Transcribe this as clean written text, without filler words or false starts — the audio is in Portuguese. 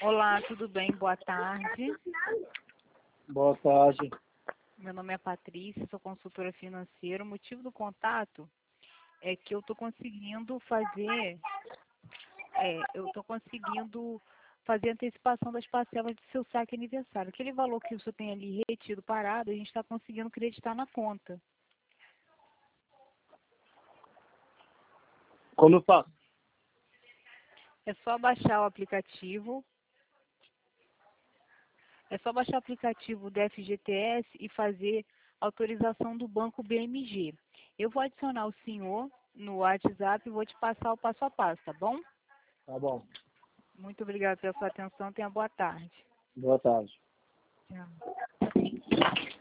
Olá, tudo bem? Boa tarde. Boa tarde. Meu nome é Patrícia, sou consultora financeira. O motivo do contato é que eu estou conseguindo fazer antecipação das parcelas do seu saque aniversário. Aquele valor que o senhor tem ali retido parado, a gente está conseguindo creditar na conta. Como eu faço? É só baixar o aplicativo. É só baixar o aplicativo do FGTS e fazer autorização do banco BMG. Eu vou adicionar o senhor no WhatsApp e vou te passar o passo a passo, tá bom? Tá bom. Muito obrigada pela sua atenção. Tenha boa tarde. Boa tarde. Tchau.